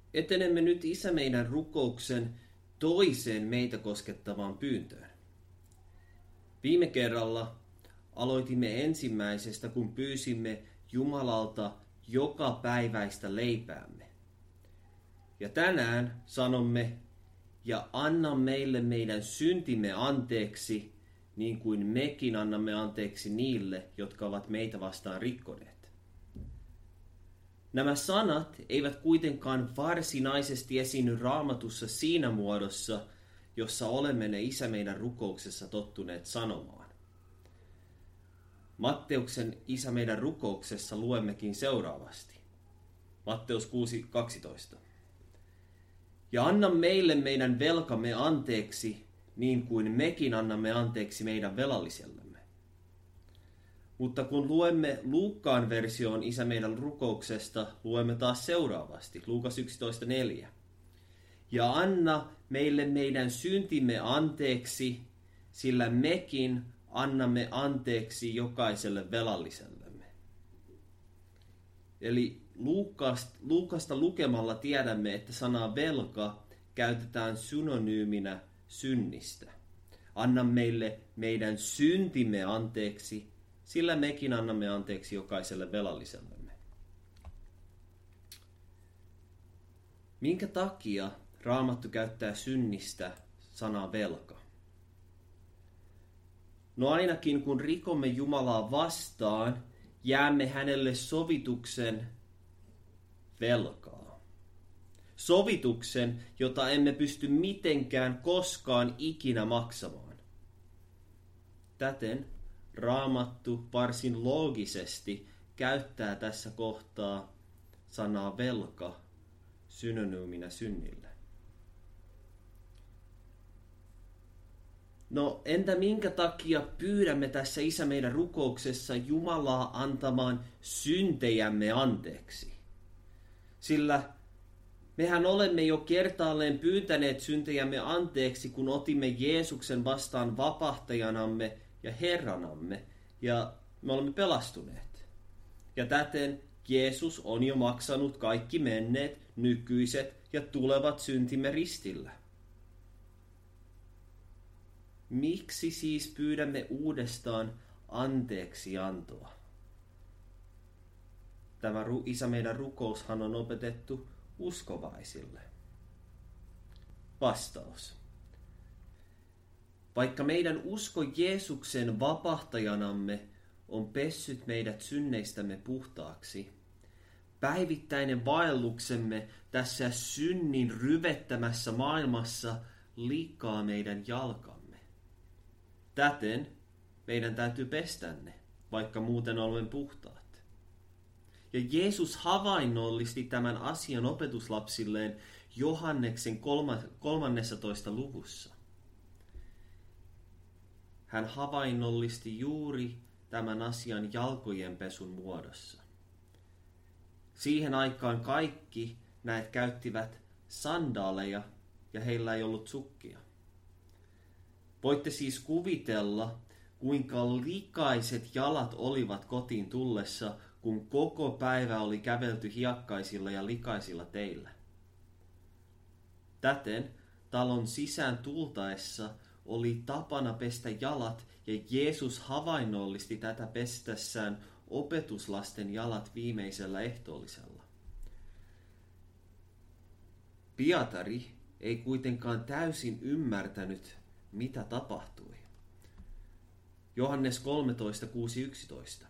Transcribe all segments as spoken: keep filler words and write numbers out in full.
Etenemme nyt Isä meidän rukouksen toiseen meitä koskettavaan pyyntöön. Viime kerralla aloitimme ensimmäisestä, kun pyysimme Jumalalta joka päiväistä leipäämme. Ja tänään sanomme, ja anna meille meidän syntimme anteeksi, niin kuin mekin annamme anteeksi niille, jotka ovat meitä vastaan rikkoneet. Nämä sanat eivät kuitenkaan varsinaisesti esiinny Raamatussa siinä muodossa, jossa olemme ne Isä meidän rukouksessa tottuneet sanomaan. Matteuksen Isä meidän rukouksessa luemmekin seuraavasti. Matteus kuusi kaksitoista. Ja anna meille meidän velkamme anteeksi, niin kuin mekin annamme anteeksi meidän velallisellemme. Mutta kun luemme Luukkaan versioon Isä meidän rukouksesta, luemme taas seuraavasti, Luukas yksitoista neljä. Ja anna meille meidän syntimme anteeksi, sillä mekin annamme anteeksi jokaiselle velallisellemme. Eli Luukasta, Luukasta lukemalla tiedämme, että sana velka käytetään synonyyminä synnistä. Anna meille meidän syntimme anteeksi, sillä mekin annamme anteeksi jokaiselle velallisellemme. Minkä takia Raamattu käyttää synnistä sanaa velka? No ainakin kun rikomme Jumalaa vastaan, jäämme hänelle sovituksen velkaa. Sovituksen, jota emme pysty mitenkään koskaan ikinä maksamaan. Täten Raamattu varsin loogisesti käyttää tässä kohtaa sanaa velka synonyyminä synnille. No entä minkä takia pyydämme tässä Isä meidän rukouksessa Jumalaa antamaan syntejämme anteeksi? Sillä mehän olemme jo kertaalleen pyytäneet syntejämme anteeksi, kun otimme Jeesuksen vastaan vapahtajanamme ja Herranamme, ja me olemme pelastuneet. Ja täten Jeesus on jo maksanut kaikki menneet, nykyiset ja tulevat syntimme ristillä. Miksi siis pyydämme uudestaan anteeksiantoa? Tämä Isä meidän rukoushan on opetettu uskovaisille. Vastaus. Vaikka meidän usko Jeesuksen vapahtajanamme on pessyt meidät synneistämme puhtaaksi, päivittäinen vaelluksemme tässä synnin ryvettämässä maailmassa liikaa meidän jalkamme. Täten meidän täytyy pestä ne, vaikka muuten olemme puhtaat. Ja Jeesus havainnollisti tämän asian opetuslapsilleen Johanneksen kolmannessatoista luvussa. Hän havainnollisti juuri tämän asian jalkojen pesun muodossa. Siihen aikaan kaikki näet käyttivät sandaaleja ja heillä ei ollut sukkia. Voitte siis kuvitella, kuinka likaiset jalat olivat kotiin tullessa, kun koko päivä oli kävelty hiekkaisilla ja likaisilla teillä. Täten talon sisään tultaessa oli tapana pestä jalat, ja Jeesus havainnollisti tätä pestessään opetuslasten jalat viimeisellä ehtoollisella. Pietari ei kuitenkaan täysin ymmärtänyt, mitä tapahtui. Johannes kolmetoista kuusi yksitoista.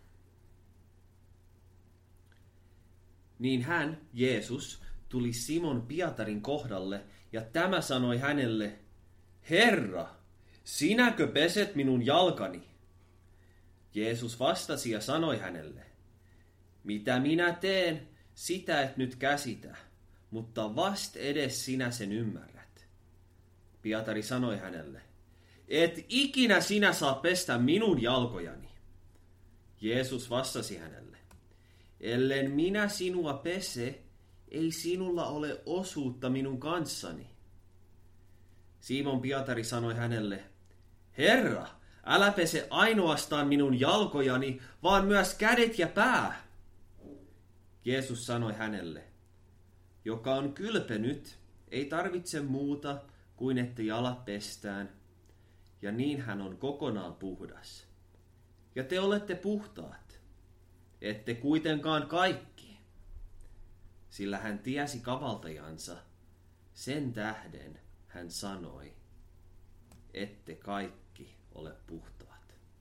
Niin hän, Jeesus, tuli Simon Pietarin kohdalle, ja tämä sanoi hänelle, Herra, sinäkö peset minun jalkani? Jeesus vastasi ja sanoi hänelle, mitä minä teen, sitä et nyt käsitä, mutta vast edes sinä sen ymmärrät. Pietari sanoi hänelle, et ikinä sinä saa pestä minun jalkojani. Jeesus vastasi hänelle, ellen minä sinua pese, ei sinulla ole osuutta minun kanssani. Simon Pietari sanoi hänelle, Herra, älä pese ainoastaan minun jalkojani, vaan myös kädet ja pää. Jeesus sanoi hänelle, joka on kylpenyt, ei tarvitse muuta kuin että jalat pestään, ja niin hän on kokonaan puhdas. Ja te olette puhtaat, ette kuitenkaan kaikki, sillä hän tiesi kavaltajansa, sen tähden hän sanoi, ette kaikki ole puhtaat.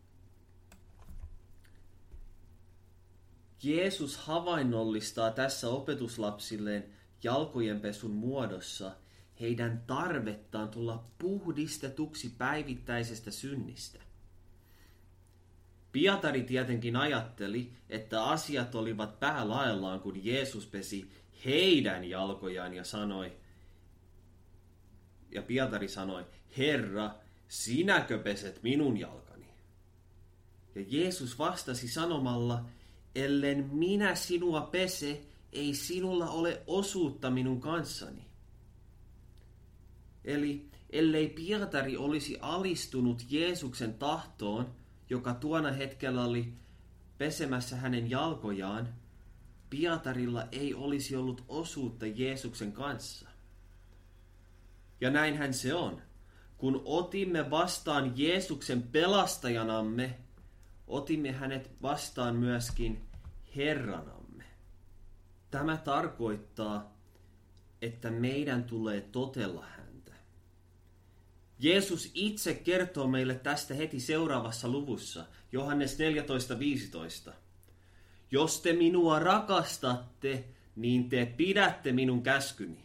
Jeesus havainnollistaa tässä opetuslapsilleen jalkojenpesun muodossa heidän tarvettaan tulla puhdistetuksi päivittäisestä synnistä. Pietari tietenkin ajatteli, että asiat olivat päälaellaan, kun Jeesus pesi heidän jalkojaan ja sanoi, ja Pietari sanoi, Herra, sinäkö peset minun jalkani? Ja Jeesus vastasi sanomalla, ellen minä sinua pese, ei sinulla ole osuutta minun kanssani. Eli ellei Pietari olisi alistunut Jeesuksen tahtoon, joka tuona hetkellä oli pesemässä hänen jalkojaan, Pietarilla ei olisi ollut osuutta Jeesuksen kanssa. Ja näinhän se on. Kun otimme vastaan Jeesuksen pelastajanamme, otimme hänet vastaan myöskin Herranamme. Tämä tarkoittaa, että meidän tulee totella häntä. Jeesus itse kertoo meille tästä heti seuraavassa luvussa, Johannes neljätoista viisitoista. Jos te minua rakastatte, niin te pidätte minun käskyni.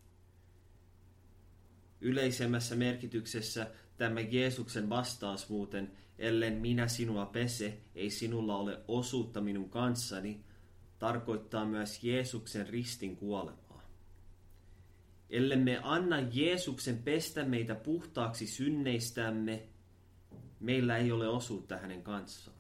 Yleisemmässä merkityksessä tämä Jeesuksen vastaus muuten, ellen minä sinua pese, ei sinulla ole osuutta minun kanssani, tarkoittaa myös Jeesuksen ristin kuolemaa. Ellemme anna Jeesuksen pestä meitä puhtaaksi synneistämme, meillä ei ole osuutta hänen kanssaan.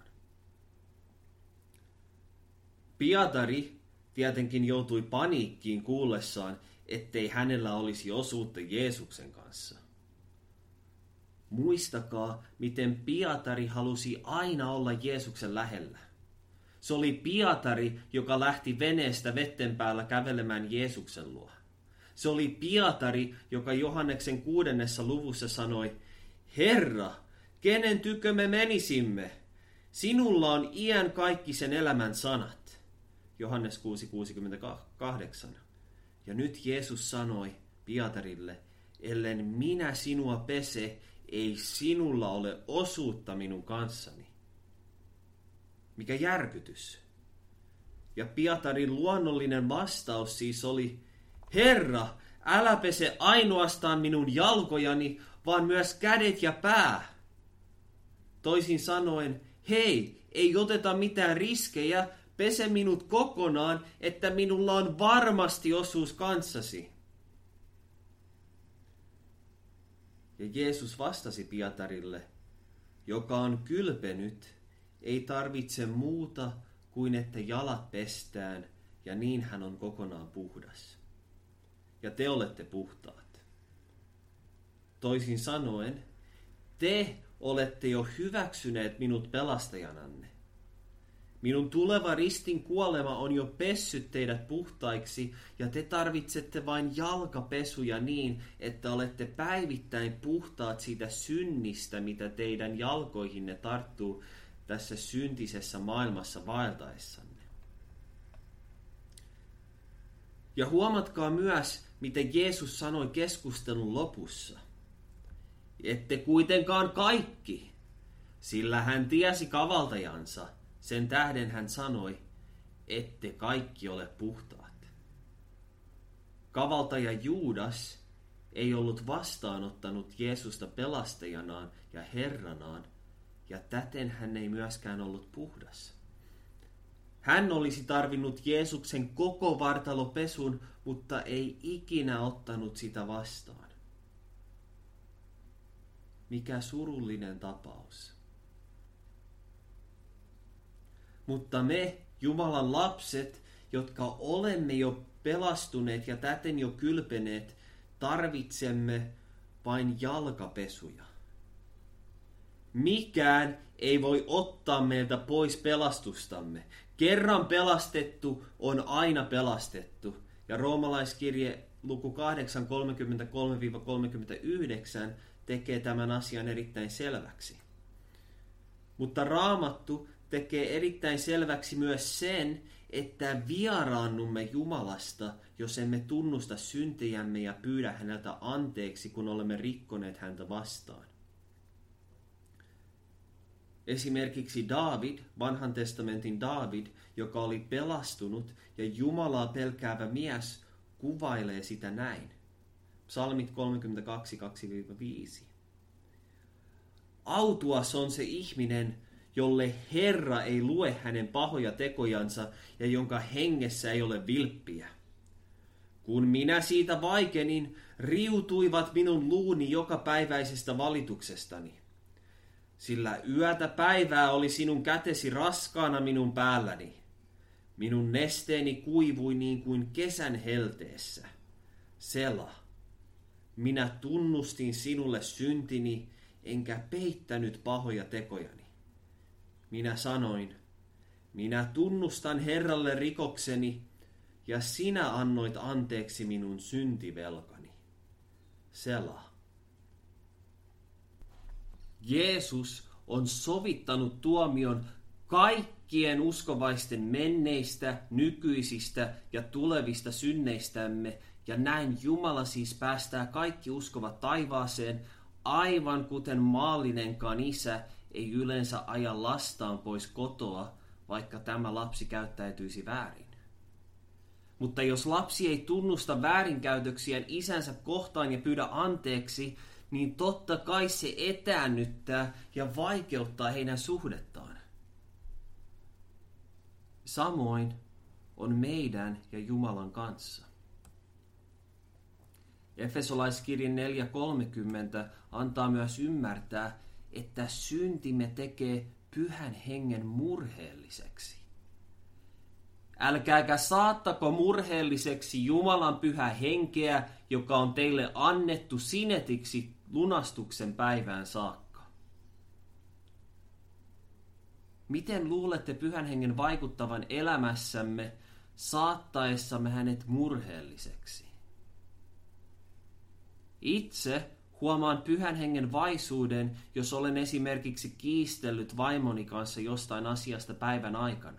Pietari tietenkin joutui paniikkiin kuullessaan, ettei hänellä olisi osuutta Jeesuksen kanssa. Muistakaa, miten Pietari halusi aina olla Jeesuksen lähellä. Se oli Pietari, joka lähti veneestä vetten päällä kävelemään Jeesuksen luo. Se oli Pietari, joka Johanneksen kuudennessa luvussa sanoi, Herra, kenen tykö me menisimme? Sinulla on iän kaikkisen elämän sanat. Johannes kuusi kuusikymmentäkahdeksan. Ja nyt Jeesus sanoi Pietarille, ellen minä sinua pese, ei sinulla ole osuutta minun kanssani. Mikä järkytys. Ja Pietarin luonnollinen vastaus siis oli, Herra, älä pese ainoastaan minun jalkojani, vaan myös kädet ja pää. Toisin sanoen, hei, ei oteta mitään riskejä, pese minut kokonaan, että minulla on varmasti osuus kanssasi. Ja Jeesus vastasi Pietarille, joka on kylpenyt, ei tarvitse muuta kuin että jalat pestään, ja niin hän on kokonaan puhdas. Ja te olette puhtaat. Toisin sanoen, te olette jo hyväksyneet minut pelastajananne. Minun tuleva ristin kuolema on jo pessyt teidät puhtaiksi, ja te tarvitsette vain jalkapesuja niin, että olette päivittäin puhtaat siitä synnistä, mitä teidän jalkoihinne tarttuu tässä syntisessä maailmassa vaeltaessanne. Ja huomatkaa myös, mitä Jeesus sanoi keskustelun lopussa. Ette kuitenkaan kaikki, sillä hän tiesi kavaltajansa. Sen tähden hän sanoi, ette kaikki ole puhtaat. Kavaltaja Juudas ei ollut vastaanottanut Jeesusta pelastajanaan ja Herranaan, ja täten hän ei myöskään ollut puhdas. Hän olisi tarvinnut Jeesuksen koko vartalopesun, mutta ei ikinä ottanut sitä vastaan. Mikä surullinen tapaus. Mutta me, Jumalan lapset, jotka olemme jo pelastuneet ja täten jo kylpeneet, tarvitsemme vain jalkapesuja. Mikään ei voi ottaa meiltä pois pelastustamme. Kerran pelastettu on aina pelastettu, Ja roomalaiskirje luku kahdeksan kolmekymmentäkolme kolmekymmentäyhdeksän tekee tämän asian erittäin selväksi. Mutta Raamattu tekee erittäin selväksi myös sen, että vieraannumme Jumalasta, jos emme tunnusta syntejämme ja pyydä häneltä anteeksi, kun olemme rikkoneet häntä vastaan. Esimerkiksi Daavid, vanhan testamentin Daavid, joka oli pelastunut ja Jumalaa pelkäävä mies, kuvailee sitä näin. Psalmit kolmekymmentäkaksi kaksi viisi. Autuas on se ihminen, jolle Herra ei lue hänen pahoja tekojansa ja jonka hengessä ei ole vilppiä. Kun minä siitä vaikenin, riutuivat minun luuni jokapäiväisestä valituksestani. Sillä yötä päivää oli sinun kätesi raskaana minun päälläni. Minun nesteeni kuivui niin kuin kesän helteessä. Sela, minä tunnustin sinulle syntini, enkä peittänyt pahoja tekojani. Minä sanoin, minä tunnustan Herralle rikokseni, ja sinä annoit anteeksi minun syntivelkani. Sela. Jeesus on sovittanut tuomion kaikkien uskovaisten menneistä, nykyisistä ja tulevista synneistämme, ja näin Jumala siis päästää kaikki uskovat taivaaseen, aivan kuten maallinenkaan isä ei yleensä aja lastaan pois kotoa, vaikka tämä lapsi käyttäytyisi väärin. Mutta jos lapsi ei tunnusta väärinkäytöksiään isänsä kohtaan ja pyydä anteeksi, niin totta kai se etäännyttää ja vaikeuttaa heidän suhdettaan. Samoin on meidän ja Jumalan kanssa. Efesolaiskirjan neljä kolmekymmentä antaa myös ymmärtää, että syntimme tekee pyhän hengen murheelliseksi. Älkääkä saattako murheelliseksi Jumalan pyhää henkeä, joka on teille annettu sinetiksi lunastuksen päivään saakka. Miten luulette pyhän hengen vaikuttavan elämässämme saattaessamme hänet murheelliseksi? Itse huomaan pyhän hengen vaisuuden, jos olen esimerkiksi kiistellyt vaimoni kanssa jostain asiasta päivän aikana.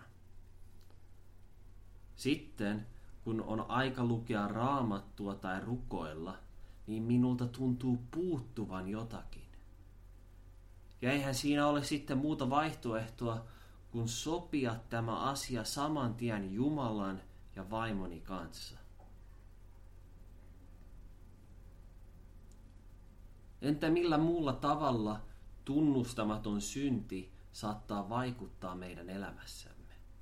Sitten, kun on aika lukea raamattua tai rukoilla, niin minulta tuntuu puuttuvan jotakin. Ja eihän siinä ole sitten muuta vaihtoehtoa, kuin sopia tämä asia saman tien Jumalan ja vaimoni kanssa. Entä millä muulla tavalla tunnustamaton synti saattaa vaikuttaa meidän elämässämme?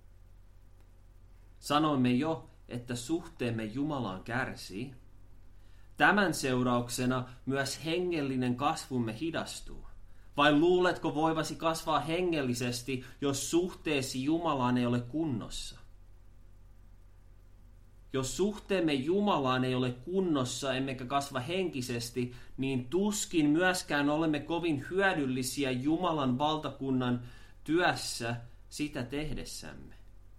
Sanoimme jo, että suhteemme Jumalaan kärsii. Tämän seurauksena myös hengellinen kasvumme hidastuu. Vai luuletko voivasi kasvaa hengellisesti, jos suhteesi Jumalaan ei ole kunnossa? Jos suhteemme Jumalaan ei ole kunnossa emmekä kasva henkisesti, niin tuskin myöskään olemme kovin hyödyllisiä Jumalan valtakunnan työssä sitä tehdessämme.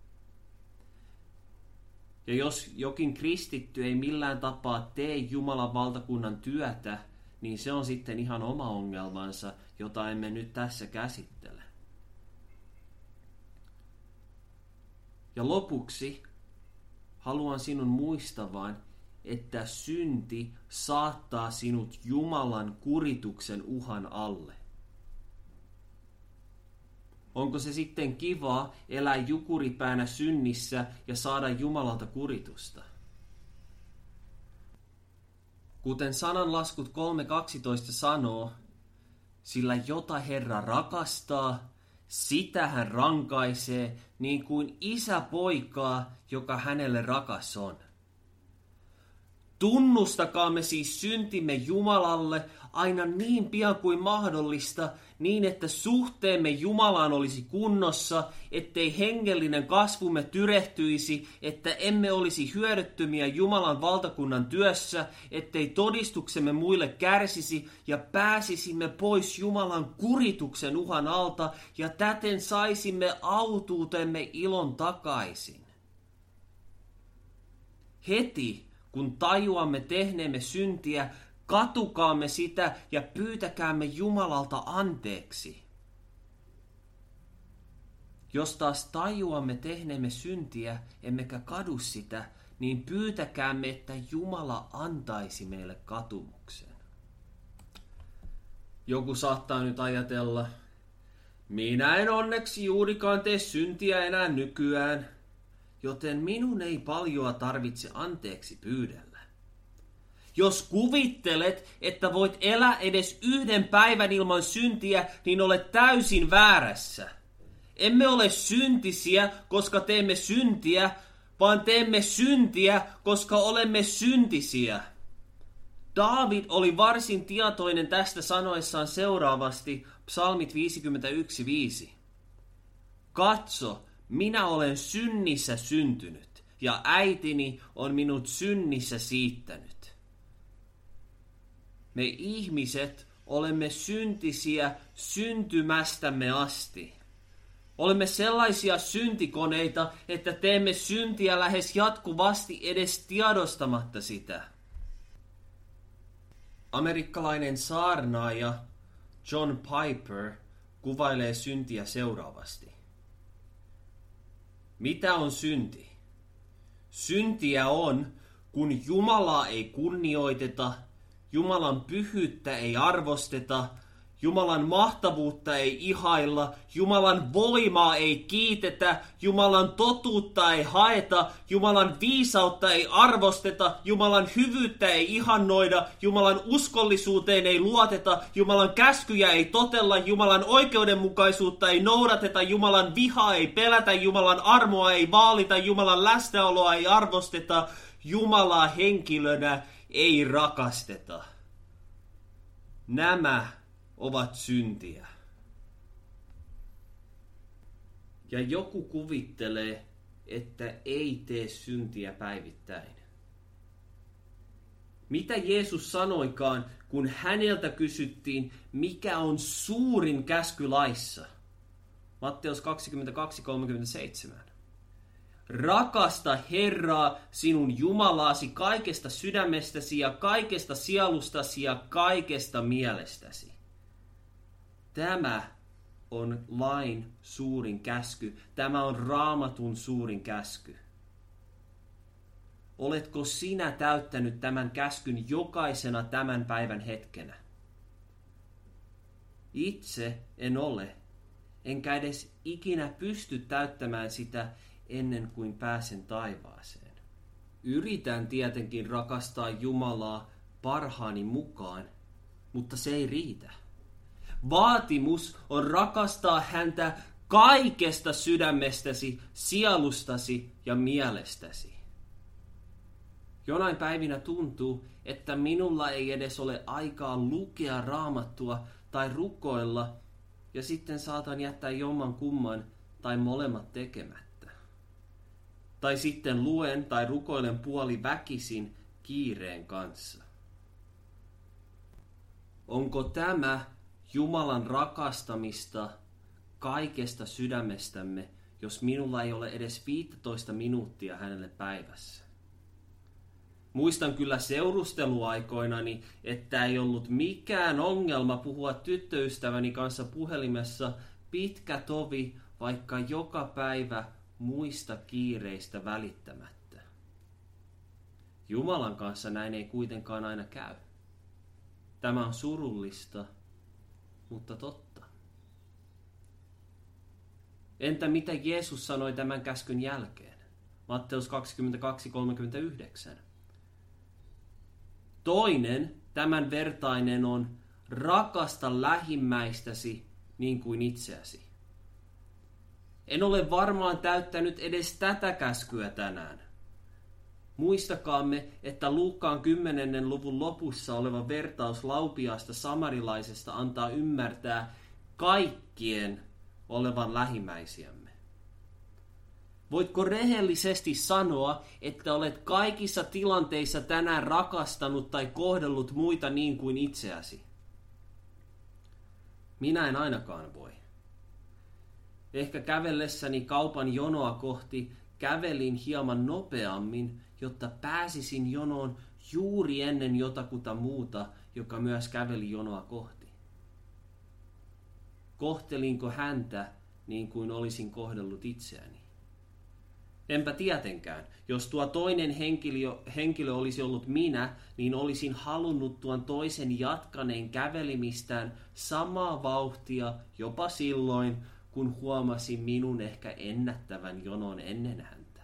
Ja jos jokin kristitty ei millään tapaa tee Jumalan valtakunnan työtä, niin se on sitten ihan oma ongelmansa, jota emme nyt tässä käsittele. Ja lopuksi haluan sinun muistavan, että synti saattaa sinut Jumalan kurituksen uhan alle. Onko se sitten kivaa elää jukuripäänä synnissä ja saada Jumalalta kuritusta? Kuten sananlaskut kolme kaksitoista sanoo, sillä jota Herra rakastaa, sitä hän rankaisee niin kuin isä poikaa, joka hänelle rakas on. Tunnustakaamme siis syntimme Jumalalle aina niin pian kuin mahdollista, niin että suhteemme Jumalaan olisi kunnossa, ettei hengellinen kasvumme tyrehtyisi, että emme olisi hyödyttömiä Jumalan valtakunnan työssä, ettei todistuksemme muille kärsisi ja pääsisimme pois Jumalan kurituksen uhan alta ja täten saisimme autuutemme ilon takaisin. Heti kun tajuamme tehneemme syntiä, katukaamme sitä ja pyytäkäämme Jumalalta anteeksi. Jos taas tajuamme tehneemme syntiä, emmekä kadu sitä, niin pyytäkäämme, että Jumala antaisi meille katumuksen. Joku saattaa nyt ajatella, minä en onneksi juurikaan tee syntiä enää nykyään, joten minun ei paljoa tarvitse anteeksi pyydellä. Jos kuvittelet, että voit elää edes yhden päivän ilman syntiä, niin olet täysin väärässä. Emme ole syntisiä, koska teemme syntiä, vaan teemme syntiä, koska olemme syntisiä. Daavid oli varsin tietoinen tästä sanoessaan seuraavasti psalmit viisikymmentäyksi viisi. Katso, minä olen synnissä syntynyt, ja äitini on minut synnissä siittänyt. Me ihmiset olemme syntisiä syntymästämme asti. Olemme sellaisia syntikoneita, että teemme syntiä lähes jatkuvasti edes tiedostamatta sitä. Amerikkalainen saarnaaja John Piper kuvailee syntiä seuraavasti. Mitä on synti? Syntiä on, kun Jumalaa ei kunnioiteta, Jumalan pyhyyttä ei arvosteta, Jumalan mahtavuutta ei ihailla, Jumalan voimaa ei kiitetä, Jumalan totuutta ei haeta, Jumalan viisautta ei arvosteta, Jumalan hyvyyttä ei ihannoida, Jumalan uskollisuuteen ei luoteta, Jumalan käskyjä ei totella, Jumalan oikeudenmukaisuutta ei noudateta, Jumalan vihaa ei pelätä, Jumalan armoa ei vaalita, Jumalan läsnäoloa ei arvosteta, Jumalaa henkilönä ei rakasteta. Nämä ovat syntiä. Ja joku kuvittelee, että ei tee syntiä päivittäin. Mitä Jeesus sanoikaan, kun häneltä kysyttiin, mikä on suurin käsky laissa? Matteus kaksikymmentäkaksi kolmekymmentäseitsemän. Rakasta Herraa sinun Jumalaasi kaikesta sydämestäsi ja kaikesta sielustasi ja kaikesta mielestäsi. Tämä on lain suurin käsky. Tämä on Raamatun suurin käsky. Oletko sinä täyttänyt tämän käskyn jokaisena tämän päivän hetkenä? Itse en ole, enkä edes ikinä pysty täyttämään sitä ennen kuin pääsen taivaaseen. Yritän tietenkin rakastaa Jumalaa parhaani mukaan, mutta se ei riitä. Vaatimus on rakastaa häntä kaikesta sydämestäsi, sielustasi ja mielestäsi. Jonain päivinä tuntuu, että minulla ei edes ole aikaa lukea Raamattua tai rukoilla, ja sitten saatan jättää jomman kumman tai molemmat tekemättä. Tai sitten luen tai rukoilen puoli väkisin kiireen kanssa. Onko tämä Jumalan rakastamista kaikesta sydämestämme, jos minulla ei ole edes viisitoista minuuttia hänelle päivässä? Muistan kyllä seurusteluaikoinani, että ei ollut mikään ongelma puhua tyttöystäväni kanssa puhelimessa pitkä tovi, vaikka joka päivä muista kiireistä välittämättä. Jumalan kanssa näin ei kuitenkaan aina käy. Tämä on surullista, mutta totta. Entä mitä Jeesus sanoi tämän käskyn jälkeen? Matteus kaksikymmentäkaksi kolmekymmentäyhdeksän. Toinen, tämän vertainen on, rakasta lähimmäistäsi niin kuin itseäsi. En ole varmaan täyttänyt edes tätä käskyä tänään. Muistakaamme, että Luukkaan kymmenennen luvun lopussa oleva vertaus laupiaasta samarilaisesta antaa ymmärtää kaikkien olevan lähimmäisiämme. Voitko rehellisesti sanoa, että olet kaikissa tilanteissa tänään rakastanut tai kohdellut muita niin kuin itseäsi? Minä en ainakaan voi. Ehkä kävellessäni kaupan jonoa kohti kävelin hieman nopeammin jotta pääsisin jonoon juuri ennen jotakuta muuta, joka myös käveli jonoa kohti. Kohtelinko häntä niin kuin olisin kohdellut itseäni? Enpä tietenkään. Jos tuo toinen henkilö, henkilö olisi ollut minä, niin olisin halunnut tuon toisen jatkaneen kävelimistään samaa vauhtia jopa silloin, kun huomasin minun ehkä ennättävän jonon ennen häntä.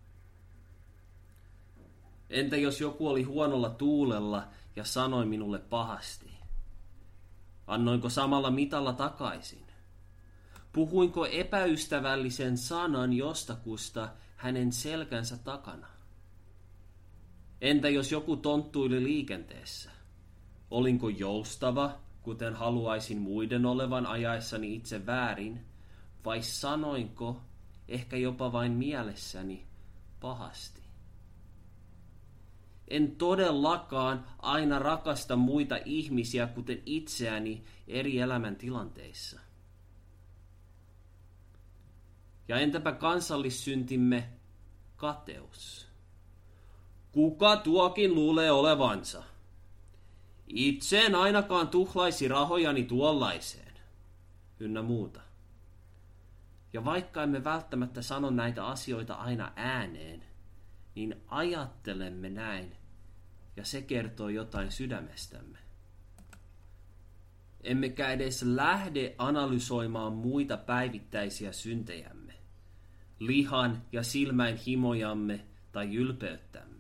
Entä jos joku oli huonolla tuulella ja sanoi minulle pahasti? Annoinko samalla mitalla takaisin? Puhuinko epäystävällisen sanan jostakusta hänen selkänsä takana? Entä jos joku tonttuili liikenteessä? Olinko joustava, kuten haluaisin muiden olevan ajaessani itse väärin, vai sanoinko, ehkä jopa vain mielessäni, pahasti? En todellakaan aina rakasta muita ihmisiä, kuten itseäni, eri elämäntilanteissa. Ja entäpä kansallissyntimme kateus? Kuka tuokin luulee olevansa? Itse en ainakaan tuhlaisi rahojani tuollaiseen, ynnä muuta. Ja vaikka emme välttämättä sano näitä asioita aina ääneen, niin ajattelemme näin, ja se kertoo jotain sydämestämme. Emmekä edes lähde analysoimaan muita päivittäisiä syntejämme, lihan ja silmäin himojamme tai ylpeyttämme.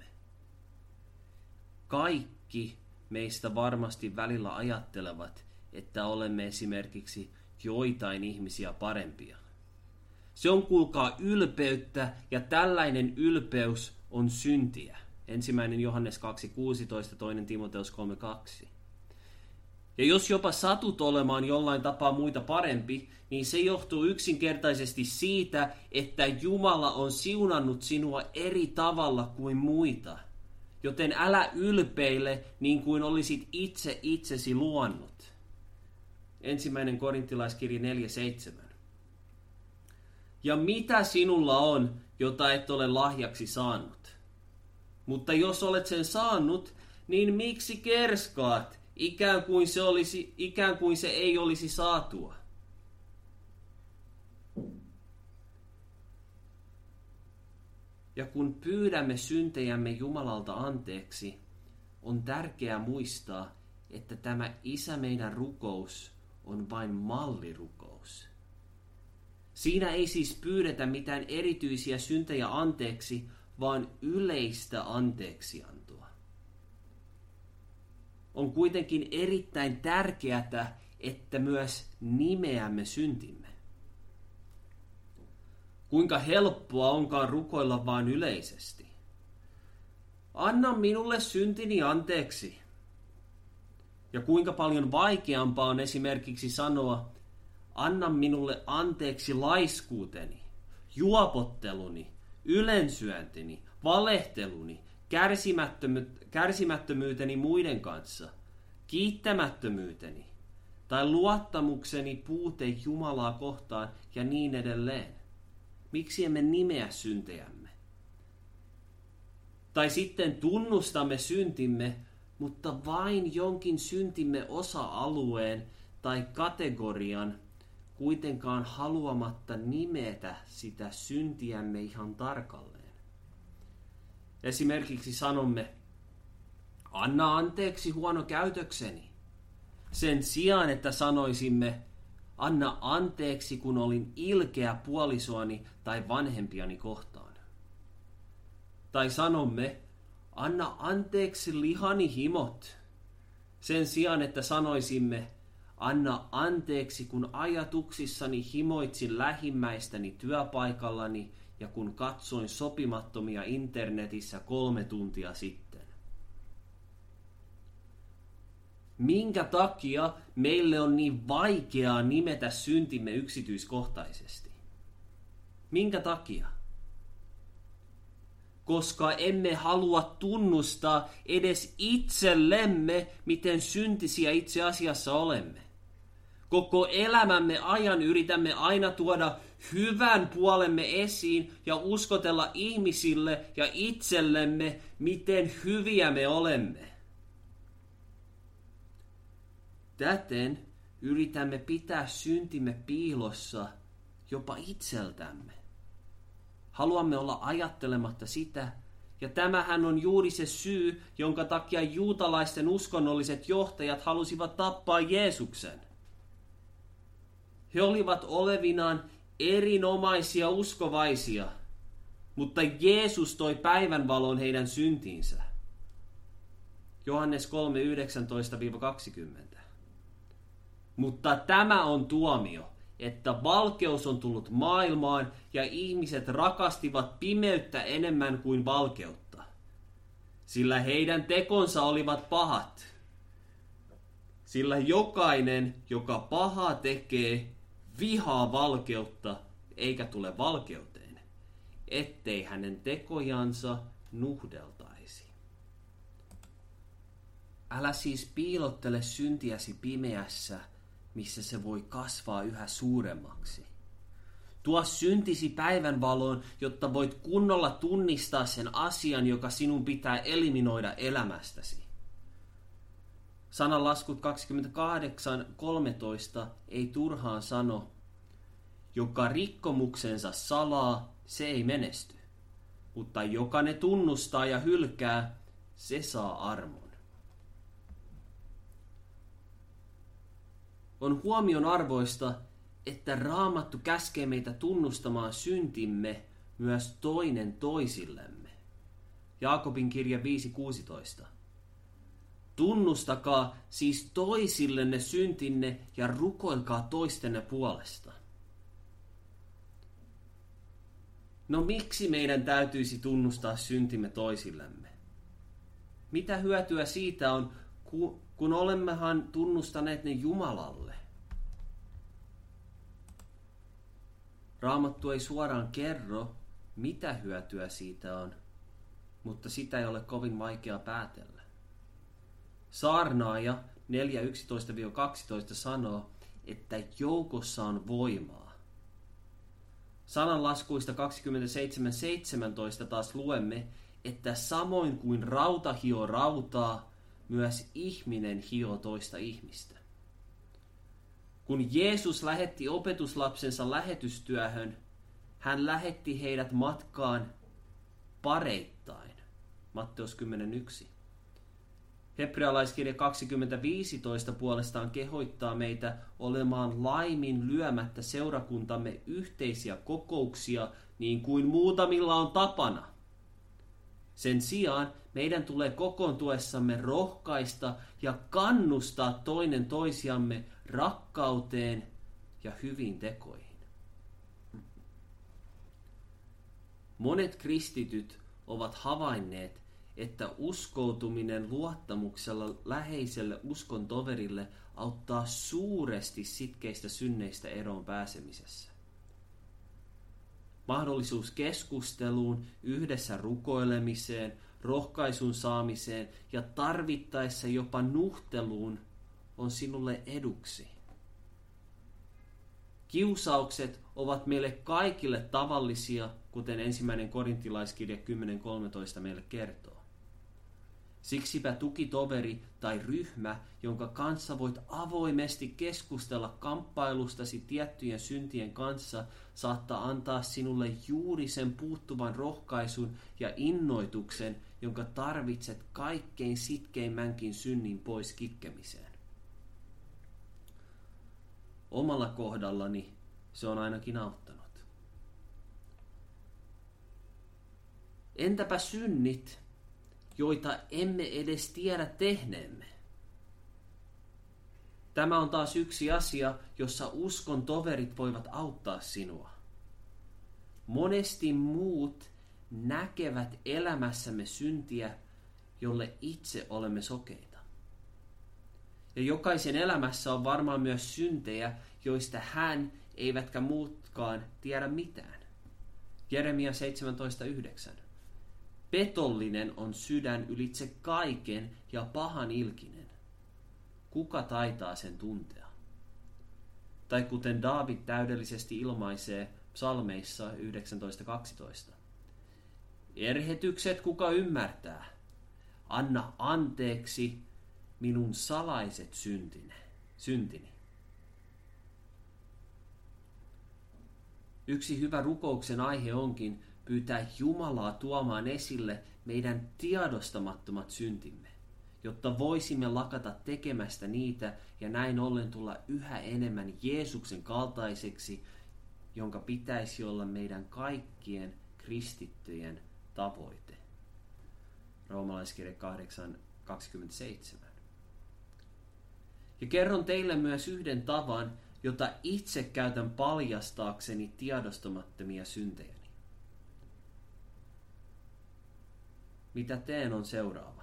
Kaikki meistä varmasti välillä ajattelevat, että olemme esimerkiksi joitain ihmisiä parempia. Se on, kuulkaa, ylpeyttä, ja tällainen ylpeys on syntiä. Ensimmäinen Johannes kaksi kuusitoista, toinen Timoteus kolme kaksi. Ja jos jopa satut olemaan jollain tapaa muita parempi, niin se johtuu yksinkertaisesti siitä, että Jumala on siunannut sinua eri tavalla kuin muita. Joten älä ylpeile niin kuin olisit itse itsesi luonnut. Ensimmäinen Korintilaiskirja neljä seitsemän. Ja mitä sinulla on, jota et ole lahjaksi saanut? Mutta jos olet sen saanut, niin miksi kerskaat, ikään kuin se, olisi, ikään kuin se ei olisi saatua? Ja kun pyydämme syntejämme Jumalalta anteeksi, on tärkeää muistaa, että tämä Isä meidän rukous on vain mallirukous. Siinä ei siis pyydetä mitään erityisiä syntejä anteeksi, vaan yleistä anteeksiantoa. On kuitenkin erittäin tärkeää, että myös nimeämme syntimme. Kuinka helppoa onkaan rukoilla vaan yleisesti. Anna minulle syntini anteeksi. Ja kuinka paljon vaikeampaa on esimerkiksi sanoa, anna minulle anteeksi laiskuuteni, juopotteluni, ylensyöntini, valehteluni, kärsimättömy- kärsimättömyyteni muiden kanssa, kiittämättömyyteni tai luottamukseni puute Jumalaa kohtaan ja niin edelleen. Miksi emme nimeä syntejämme? Tai sitten tunnustamme syntimme, mutta vain jonkin syntimme osa-alueen tai kategorian, kuitenkaan haluamatta nimetä sitä syntiämme ihan tarkalleen. Esimerkiksi sanomme, anna anteeksi huono käytökseni, sen sijaan, että sanoisimme, anna anteeksi, kun olin ilkeä puolisoani tai vanhempiani kohtaan. Tai sanomme, anna anteeksi lihani himot, sen sijaan, että sanoisimme, anna anteeksi, kun ajatuksissani himoitsin lähimmäistäni työpaikallani ja kun katsoin sopimattomia internetissä kolme tuntia sitten. Minkä takia meille on niin vaikeaa nimetä syntimme yksityiskohtaisesti? Minkä takia? Koska emme halua tunnustaa edes itsellemme, miten syntisiä itse asiassa olemme. Koko elämämme ajan yritämme aina tuoda hyvän puolemme esiin ja uskotella ihmisille ja itsellemme, miten hyviä me olemme. Täten yritämme pitää syntimme piilossa jopa itseltämme. Haluamme olla ajattelematta sitä, ja tämähän on juuri se syy, jonka takia juutalaisten uskonnolliset johtajat halusivat tappaa Jeesuksen. He olivat olevinaan erinomaisia uskovaisia, mutta Jeesus toi päivänvalon heidän syntiinsä. Johannes kolme yhdeksäntoista kaksikymmentä. Mutta tämä on tuomio, että valkeus on tullut maailmaan ja ihmiset rakastivat pimeyttä enemmän kuin valkeutta, sillä heidän tekonsa olivat pahat. Sillä jokainen, joka pahaa tekee, vihaa valkeutta eikä tule valkeuteen, ettei hänen tekojansa nuhdeltaisi. Älä siis piilottele syntiäsi pimeässä, missä se voi kasvaa yhä suuremmaksi. Tuo syntisi päivänvaloon, jotta voit kunnolla tunnistaa sen asian, joka sinun pitää eliminoida elämästäsi. Sananlaskut kaksikymmentäkahdeksan kolmetoista ei turhaan sano, joka rikkomuksensa salaa, se ei menesty, mutta joka ne tunnustaa ja hylkää, se saa armon. On huomion arvoista, että Raamattu käskee meitä tunnustamaan syntimme myös toinen toisillemme. Jaakobin kirja viisi kuusitoista. Tunnustakaa siis toisillenne syntinne ja rukoilkaa toistenne puolesta. No miksi meidän täytyisi tunnustaa syntimme toisillemme? Mitä hyötyä siitä on, kun olemmehan tunnustaneet ne Jumalalle? Raamattu ei suoraan kerro, mitä hyötyä siitä on, mutta sitä ei ole kovin vaikea päätellä. Saarnaaja neljä yksitoista kaksitoista sanoo, että joukossa on voimaa. Sananlaskuista kaksikymmentäseitsemän seitsemäntoista taas luemme, että samoin kuin rauta hio rautaa, myös ihminen hio toista ihmistä. Kun Jeesus lähetti opetuslapsensa lähetystyöhön, hän lähetti heidät matkaan pareittain. Matteus kymmenen yksi. Hebrealaiskirja kaksikymmentä viisitoista puolestaan kehoittaa meitä olemaan laimin lyömättä seurakuntamme yhteisiä kokouksia niin kuin muutamilla on tapana. Sen sijaan meidän tulee kokoontuessamme rohkaista ja kannustaa toinen toisiamme rakkauteen ja hyviin tekoihin. Monet kristityt ovat havainneet, että uskoutuminen luottamuksella läheiselle uskon toverille auttaa suuresti sitkeistä synneistä eroon pääsemisessä. Mahdollisuus keskusteluun, yhdessä rukoilemiseen, rohkaisun saamiseen ja tarvittaessa jopa nuhteluun on sinulle eduksi. Kiusaukset ovat meille kaikille tavallisia, kuten ensimmäinen korintilaiskirja kymmenen kolmetoista meille kertoo. Siksipä tukitoveri tai ryhmä, jonka kanssa voit avoimesti keskustella kamppailustasi tiettyjen syntien kanssa, saattaa antaa sinulle juuri sen puuttuvan rohkaisun ja innoituksen, jonka tarvitset kaikkein sitkeimmänkin synnin pois kitkemiseen. Omalla kohdallani se on ainakin auttanut. Entäpä synnit, joita emme edes tiedä tehneemme? Tämä on taas yksi asia, jossa uskon toverit voivat auttaa sinua. Monesti muut näkevät elämässämme syntiä, jolle itse olemme sokeita. Ja jokaisen elämässä on varmaan myös syntejä, joista hän eivätkä muutkaan tiedä mitään. Jeremia seitsemäntoista yhdeksän. Petollinen on sydän ylitse kaiken ja pahan ilkinen. Kuka taitaa sen tuntea? Tai kuten Daavid täydellisesti ilmaisee psalmeissa yhdeksäntoista kaksitoista. Erhetykset kuka ymmärtää? Anna anteeksi minun salaiset syntine, syntini. Yksi hyvä rukouksen aihe onkin pyytää Jumalaa tuomaan esille meidän tiedostamattomat syntimme, jotta voisimme lakata tekemästä niitä ja näin ollen tulla yhä enemmän Jeesuksen kaltaiseksi, jonka pitäisi olla meidän kaikkien kristittyjen tavoite. Roomalaiskirje kahdeksan kaksikymmentäseitsemän. Ja kerron teille myös yhden tavan, jota itse käytän paljastaakseni tiedostamattomia syntejäni. Mitä teen on seuraava.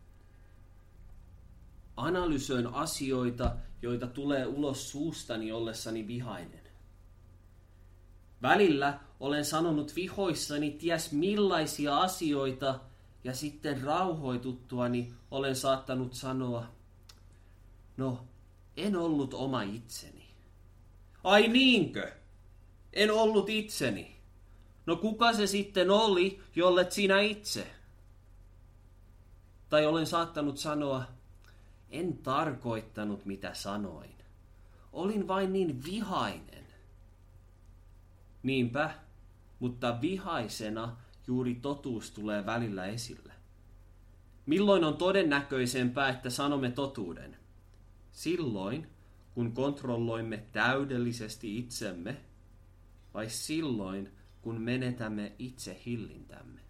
Analysoin asioita, joita tulee ulos suustani ollessani vihainen. Välillä olen sanonut vihoissani ties millaisia asioita, ja sitten rauhoituttuani olen saattanut sanoa, no, en ollut oma itseni. Ai niinkö? En ollut itseni. No kuka se sitten oli, jollet sinä itse? Tai olen saattanut sanoa, en tarkoittanut mitä sanoin. Olin vain niin vihainen. Niinpä, mutta vihaisena juuri totuus tulee välillä esille. Milloin on todennäköisempää, että sanomme totuuden? Silloin, kun kontrolloimme täydellisesti itsemme, vai silloin, kun menetämme itse hillintämme?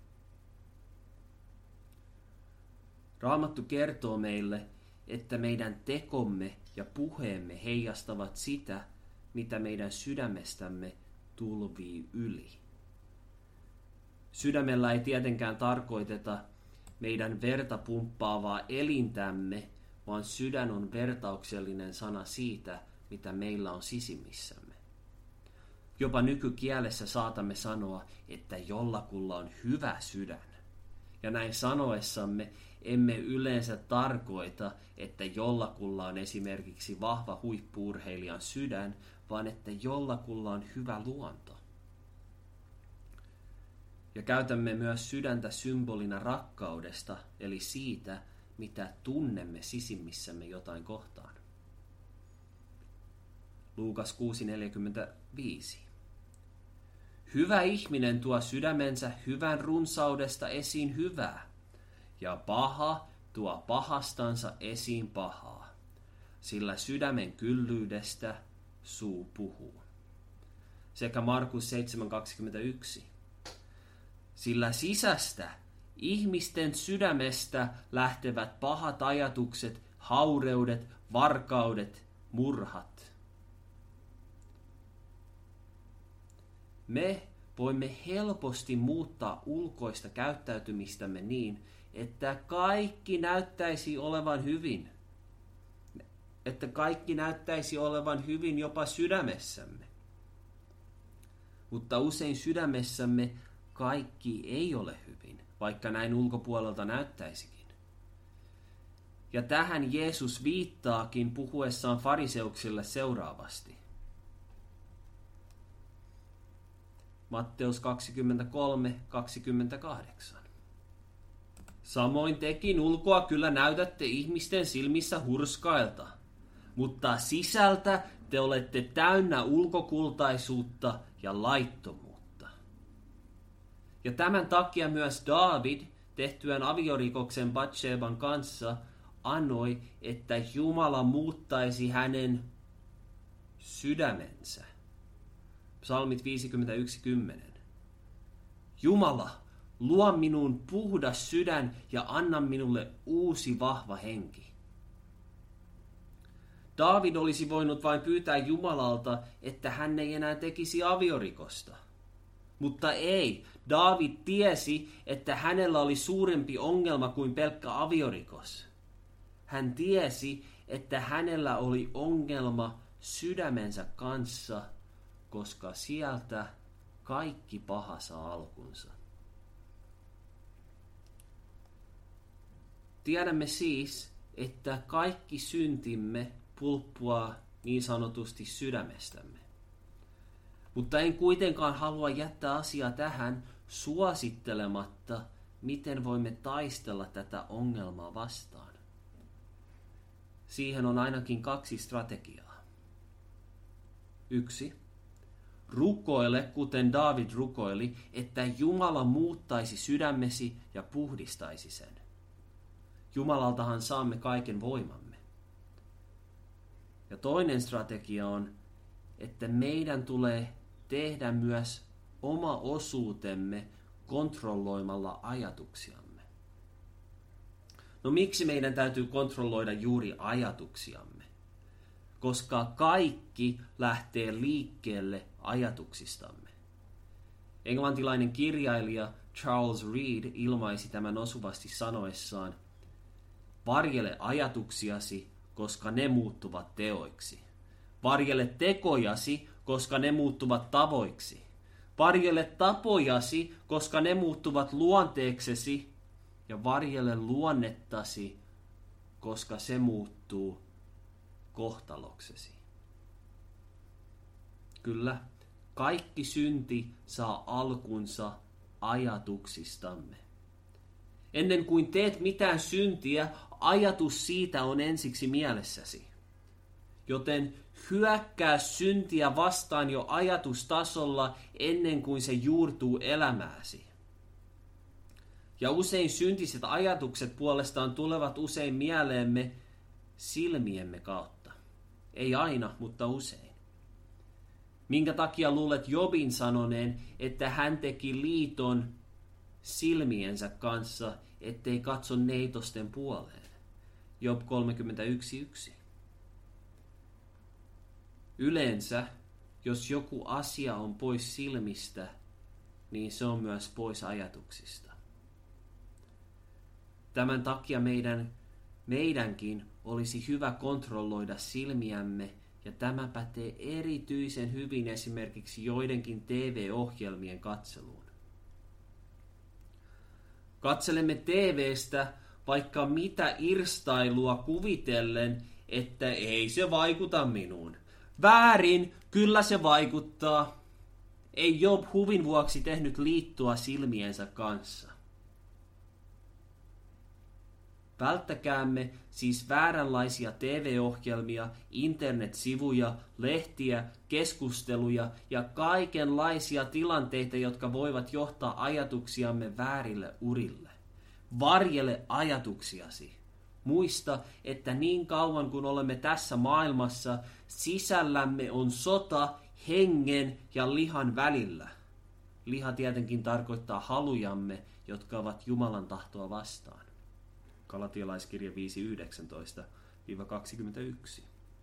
Raamattu kertoo meille, että meidän tekomme ja puheemme heijastavat sitä, mitä meidän sydämestämme tulvii yli. Sydämellä ei tietenkään tarkoiteta meidän verta pumppaavaa elintämme, vaan sydän on vertauksellinen sana siitä, mitä meillä on sisimmissämme. Jopa nykykielessä saatamme sanoa, että jollakulla on hyvä sydän. Ja näin sanoessamme emme yleensä tarkoita, että jollakulla on esimerkiksi vahva huippu-urheilijan sydän, vaan että jollakulla on hyvä luonto. Ja käytämme myös sydäntä symbolina rakkaudesta, eli siitä, mitä tunnemme sisimmissämme jotain kohtaan. Luukas kuusi neljäkymmentäviisi. Hyvä ihminen tuo sydämensä hyvän runsaudesta esiin hyvää, ja paha tuo pahastansa esiin pahaa, sillä sydämen kyllyydestä suu puhuu. Sekä Markus seitsemän kaksikymmentäyksi. Sillä sisästä, ihmisten sydämestä lähtevät pahat ajatukset, haureudet, varkaudet, murhat. Me voimme helposti muuttaa ulkoista käyttäytymistämme niin, että kaikki näyttäisi olevan hyvin. Että kaikki näyttäisi olevan hyvin jopa sydämessämme. Mutta usein sydämessämme kaikki ei ole hyvin, vaikka näin ulkopuolelta näyttäisikin. Ja tähän Jeesus viittaakin puhuessaan fariseuksille seuraavasti. Matteus kaksikymmentäkolme kaksikymmentäkahdeksan. Samoin tekin ulkoa kyllä näytätte ihmisten silmissä hurskailta, mutta sisältä te olette täynnä ulkokultaisuutta ja laittomuutta. Ja tämän takia myös Daavid, tehtyään aviorikoksen Batsheban kanssa, anoi, että Jumala muuttaisi hänen sydämensä. Psalmit viisikymmentäyksi kymmenen. Jumala, luo minuun puhdas sydän ja anna minulle uusi vahva henki. Daavid olisi voinut vain pyytää Jumalalta, että hän ei enää tekisi aviorikosta. Mutta ei, Daavid tiesi, että hänellä oli suurempi ongelma kuin pelkkä aviorikos. Hän tiesi, että hänellä oli ongelma sydämensä kanssa, koska sieltä kaikki paha saa alkunsa. Tiedämme siis, että kaikki syntimme pulppuaa niin sanotusti sydämestämme. Mutta en kuitenkaan halua jättää asiaa tähän suosittelematta, miten voimme taistella tätä ongelmaa vastaan. Siihen on ainakin kaksi strategiaa. Yksi. Rukoile, kuten Daavid rukoili, että Jumala muuttaisi sydämesi ja puhdistaisi sen. Jumalaltahan saamme kaiken voimamme. Ja toinen strategia on, että meidän tulee tehdä myös oma osuutemme kontrolloimalla ajatuksiamme. No miksi meidän täytyy kontrolloida juuri ajatuksiamme? Koska kaikki lähtee liikkeelle ajatuksistamme. Englantilainen kirjailija Charles Reed ilmaisi tämän osuvasti sanoessaan: varjele ajatuksiasi, koska ne muuttuvat teoiksi. Varjele tekojasi, koska ne muuttuvat tavoiksi. Varjele tapojasi, koska ne muuttuvat luonteeksesi. Ja varjele luonnettasi, koska se muuttuu kohtaloksesi. Kyllä, kaikki synti saa alkunsa ajatuksistamme. Ennen kuin teet mitään syntiä, ajatus siitä on ensiksi mielessäsi. Joten hyökkää syntiä vastaan jo ajatustasolla ennen kuin se juurtuu elämääsi. Ja usein syntiset ajatukset puolestaan tulevat usein mieleemme silmiemme kautta. Ei aina, mutta usein. Minkä takia luulet Jobin sanoneen, että hän teki liiton silmiensä kanssa, ettei katso neitosten puoleen? Job kolmekymmentäyksi yksi. Yleensä, jos joku asia on pois silmistä, niin se on myös pois ajatuksista. Tämän takia meidän, meidänkin olisi hyvä kontrolloida silmiämme, ja tämä pätee erityisen hyvin esimerkiksi joidenkin T V-ohjelmien katseluun. Katselemme T V:stä vaikka mitä irstailua kuvitellen, että ei se vaikuta minuun. Väärin, kyllä se vaikuttaa. Ei Job huvin vuoksi tehnyt liittoa silmiensä kanssa. Välttäkäämme siis vääränlaisia T V-ohjelmia, internetsivuja, lehtiä, keskusteluja ja kaikenlaisia tilanteita, jotka voivat johtaa ajatuksiamme väärille urille. Varjele ajatuksiasi. Muista, että niin kauan kun olemme tässä maailmassa, sisällämme on sota hengen ja lihan välillä. Liha tietenkin tarkoittaa halujamme, jotka ovat Jumalan tahtoa vastaan. Galatialaiskirja viisi yhdeksäntoista kaksikymmentäyksi.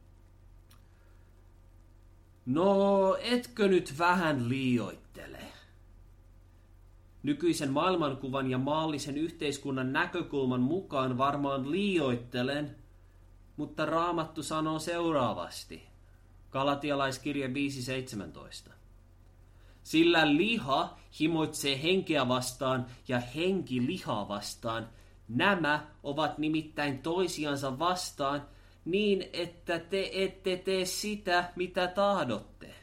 No, etkö nyt vähän liioittele? Nykyisen maailmankuvan ja maallisen yhteiskunnan näkökulman mukaan varmaan liioittelen, mutta Raamattu sanoo seuraavasti. Galatialaiskirja viisi seitsemäntoista. Sillä liha himoitsee henkeä vastaan ja henki lihaa vastaan. Nämä ovat nimittäin toisiansa vastaan niin, että te ette tee sitä, mitä tahdotte.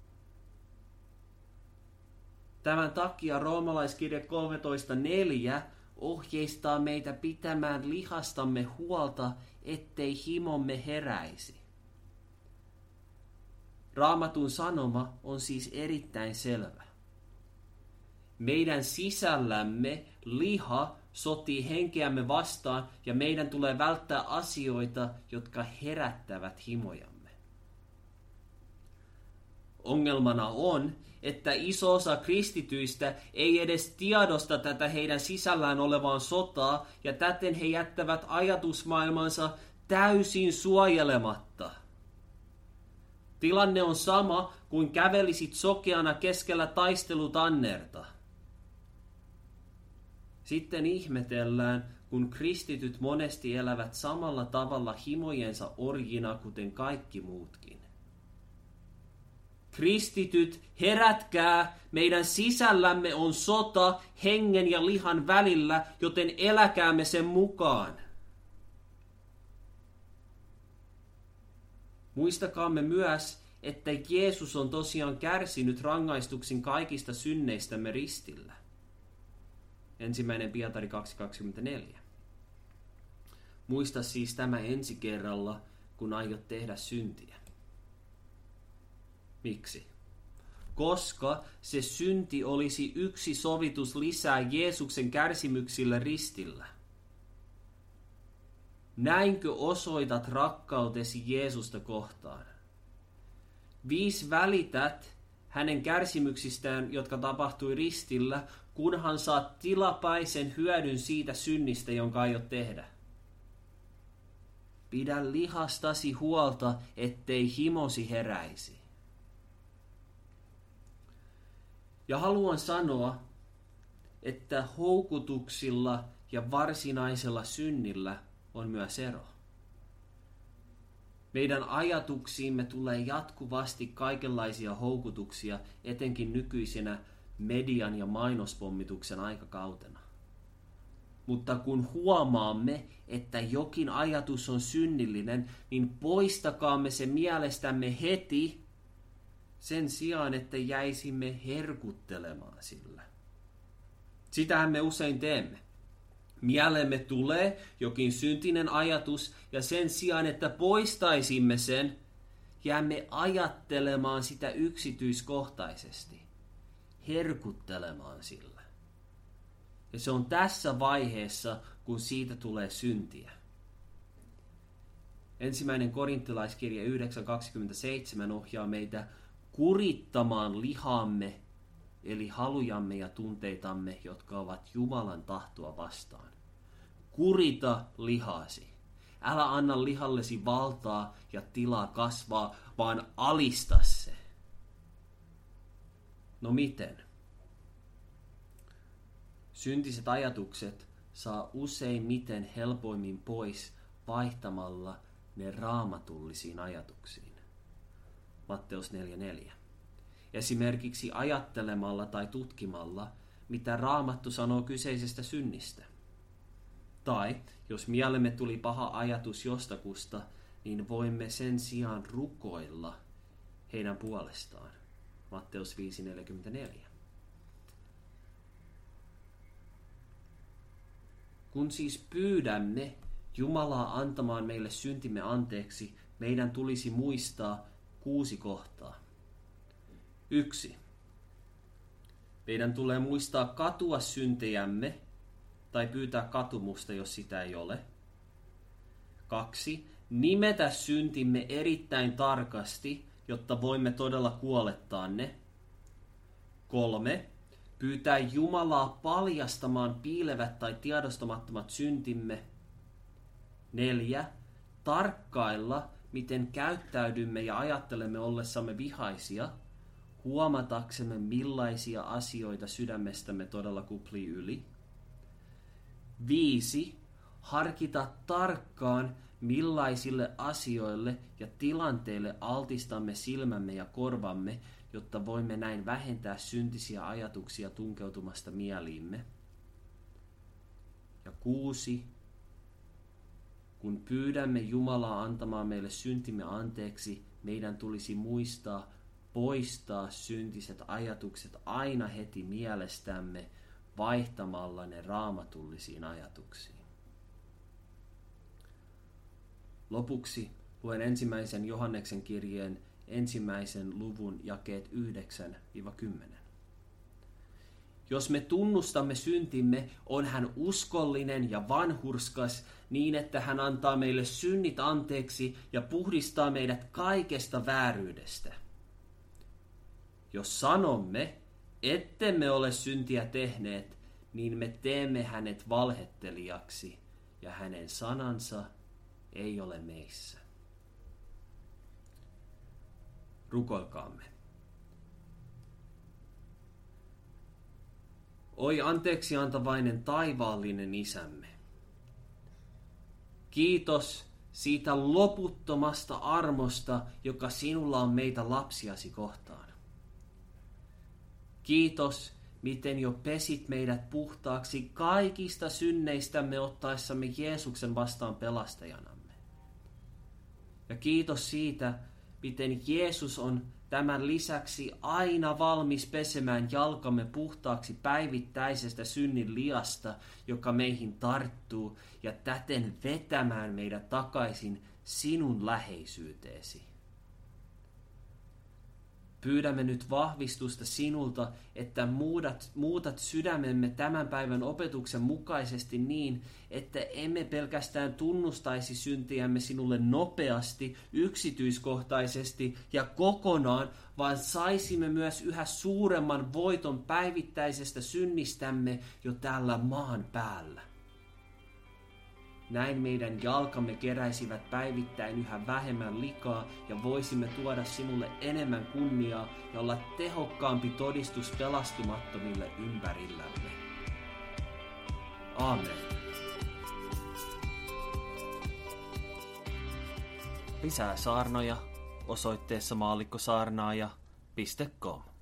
Tämän takia roomalaiskirja kolmetoista neljä ohjeistaa meitä pitämään lihastamme huolta, ettei himomme heräisi. Raamatun sanoma on siis erittäin selvä. Meidän sisällämme liha sotii henkeämme vastaan ja meidän tulee välttää asioita, jotka herättävät himojamme. Ongelmana on, että iso osa kristityistä ei edes tiedosta tätä heidän sisällään olevaa sotaa ja täten he jättävät ajatusmaailmansa täysin suojelematta. Tilanne on sama kuin kävelisit sokeana keskellä taistelutannerta. Sitten ihmetellään, kun kristityt monesti elävät samalla tavalla himojensa orjina kuten kaikki muutkin. Kristityt, herätkää, meidän sisällämme on sota hengen ja lihan välillä, joten eläkäämme sen mukaan. Muistakaamme myös, että Jeesus on tosiaan kärsinyt rangaistuksen kaikista synneistämme ristillä. Ensimmäinen Pietari kaksi kaksikymmentäneljä. Muista siis tämä ensi kerralla, kun aiot tehdä syntiä. Miksi? Koska se synti olisi yksi sovitus lisää Jeesuksen kärsimyksillä ristillä. Näinkö osoitat rakkautesi Jeesusta kohtaan? Viis välität hänen kärsimyksistään, jotka tapahtui ristillä, kunhan saat tilapäisen hyödyn siitä synnistä, jonka aiot tehdä. Pidä lihastasi huolta, ettei himosi heräisi. Ja haluan sanoa, että houkutuksilla ja varsinaisella synnillä on myös ero. Meidän ajatuksiimme tulee jatkuvasti kaikenlaisia houkutuksia, etenkin nykyisenä median ja mainospommituksen aikakautena. Mutta kun huomaamme, että jokin ajatus on synnillinen, niin poistakaamme se mielestämme heti sen sijaan, että jäisimme herkuttelemaan sillä. Sitähän me usein teemme. Mieleemme tulee jokin syntinen ajatus, ja sen sijaan, että poistaisimme sen, jäämme ajattelemaan sitä yksityiskohtaisesti, herkuttelemaan sillä. Ja se on tässä vaiheessa, kun siitä tulee syntiä. Ensimmäinen korintilaiskirja yhdeksän kaksikymmentäseitsemän ohjaa meitä kurittamaan lihamme, eli halujamme ja tunteitamme, jotka ovat Jumalan tahtoa vastaan. Kurita lihasi. Älä anna lihallesi valtaa ja tilaa kasvaa, vaan alista se. No miten? Syntiset ajatukset saa useimmiten helpoimmin pois vaihtamalla ne raamatullisiin ajatuksiin. Matteus neljä neljä. Esimerkiksi ajattelemalla tai tutkimalla, mitä Raamattu sanoo kyseisestä synnistä. Tai jos mielemme tuli paha ajatus jostakusta, niin voimme sen sijaan rukoilla heidän puolestaan. Matteus viisi neljäkymmentäneljä. Kun siis pyydämme Jumalaa antamaan meille syntimme anteeksi, meidän tulisi muistaa kuusi kohtaa. Yksi. Meidän tulee muistaa katua syntejämme tai pyytää katumusta, jos sitä ei ole. Kaksi. Nimetä syntimme erittäin tarkasti, jotta voimme todella kuolettaa ne. Kolme. Pyytää Jumalaa paljastamaan piilevät tai tiedostamattomat syntimme. Neljä. Tarkkailla, miten käyttäydymme ja ajattelemme ollessamme vihaisia, huomataksemme millaisia asioita sydämestämme todella kuplii yli. Viisi. Harkita tarkkaan, millaisille asioille ja tilanteille altistamme silmämme ja korvamme, jotta voimme näin vähentää syntisiä ajatuksia tunkeutumasta mieliimme. Ja kuusi. Kun pyydämme Jumalaa antamaan meille syntimme anteeksi, meidän tulisi muistaa poistaa syntiset ajatukset aina heti mielestämme vaihtamalla ne raamatullisiin ajatuksiin. Lopuksi luen ensimmäisen Johanneksen kirjeen ensimmäisen luvun jakeet yhdeksän kymmenen. Jos me tunnustamme syntimme, on hän uskollinen ja vanhurskas niin, että hän antaa meille synnit anteeksi ja puhdistaa meidät kaikesta vääryydestä. Jos sanomme, ettemme ole syntiä tehneet, niin me teemme hänet valhettelijaksi ja hänen sanansa ei ole meissä. Rukoilkaamme. Oi anteeksi antavainen taivaallinen Isämme. Kiitos siitä loputtomasta armosta, joka sinulla on meitä lapsiasi kohtaan. Kiitos, miten jo pesit meidät puhtaaksi kaikista synneistämme ottaessamme Jeesuksen vastaan pelastajanamme. Ja kiitos siitä, miten Jeesus on tämän lisäksi aina valmis pesemään jalkamme puhtaaksi päivittäisestä synnin liasta, joka meihin tarttuu, ja täten vetämään meidät takaisin sinun läheisyyteesi. Pyydämme nyt vahvistusta sinulta, että muutat, muutat sydämemme tämän päivän opetuksen mukaisesti niin, että emme pelkästään tunnustaisi syntiämme sinulle nopeasti, yksityiskohtaisesti ja kokonaan, vaan saisimme myös yhä suuremman voiton päivittäisestä synnistämme jo täällä maan päällä. Näin meidän jalkamme keräisivät päivittäin yhä vähemmän likaa ja voisimme tuoda sinulle enemmän kunniaa ja olla tehokkaampi todistus pelastumattomille ympärillämme. Aamen. Lisää saarnoja osoitteessa maallikkosaarnaaja piste com.